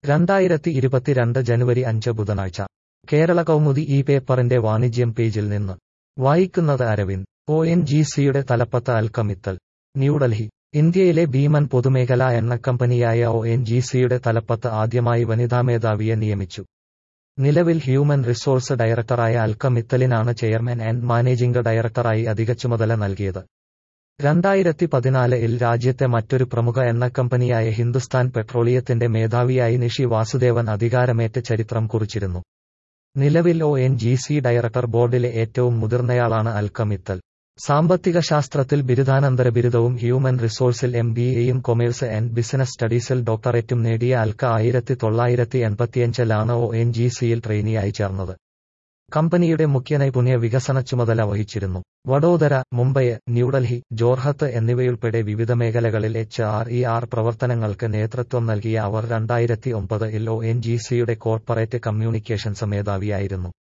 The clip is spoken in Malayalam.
2022 ജനുവരി 5 ബുധനാഴ്ച കേരള കൗമുദി ഈ പേപ്പറിന്റെ വാണിജ്യം പേജിൽ നിന്ന് വായിക്കുന്നത് അരവിന്ദ്. ONGCയുടെ തലപ്പത്ത് അൽക്കമിത്തൽ. ന്യൂഡൽഹി. ഇന്ത്യയിലെ ഭീമൻ പൊതുമേഖലാ എണ്ണക്കമ്പനിയായ ONGCയുടെ തലപ്പത്ത് ആദ്യമായി വനിതാ മേധാവിയെ നിയമിച്ചു. നിലവിൽ ഹ്യൂമൻ റിസോഴ്സ് ഡയറക്ടറായ അൽക്കമിത്തലിനാണ് ചെയർമാൻ ആൻഡ് മാനേജിംഗ് ഡയറക്ടറായി അധിക ചുമതല നൽകിയത്. 2014-ൽ രാജ്യത്തെ മറ്റൊരു പ്രമുഖ എണ്ണക്കമ്പനിയായ ഹിന്ദുസ്ഥാൻ പെട്രോളിയത്തിന്റെ മേധാവിയായി നിഷി വാസുദേവൻ അധികാരമേറ്റ് ചരിത്രം കുറിച്ചിരുന്നു. നിലവിൽ ONGC ഡയറക്ടർ ബോർഡിലെ ഏറ്റവും മുതിർന്നയാളാണ് അൽക്കമിത്തൽ. സാമ്പത്തിക ശാസ്ത്രത്തിൽ ബിരുദാനന്തര ബിരുദവും ഹ്യൂമൻ റിസോഴ്സിൽ MBAയും കൊമേഴ്സ് ആൻഡ് ബിസിനസ് സ്റ്റഡീസിൽ ഡോക്ടറേറ്റും നേടിയ അൽക്ക 1985-ലാണ് ONGCയിൽ ട്രെയിനിയായി ചേർന്നത്. കമ്പനിയുടെ മുഖ്യ നൈപുണ്യ വികസന ചുമതല വഹിച്ചിരുന്നു. വഡോദര, മുംബൈ, ന്യൂഡൽഹി, ജോർഹത്ത് എന്നിവയുൾപ്പെടെ വിവിധ മേഖലകളിൽ HRER പ്രവർത്തനങ്ങൾക്ക് നേതൃത്വം നൽകിയ അവർ 2009-ൽ ONGCയുടെ കോർപ്പറേറ്റ് കമ്മ്യൂണിക്കേഷൻസ് മേധാവിയായിരുന്നു.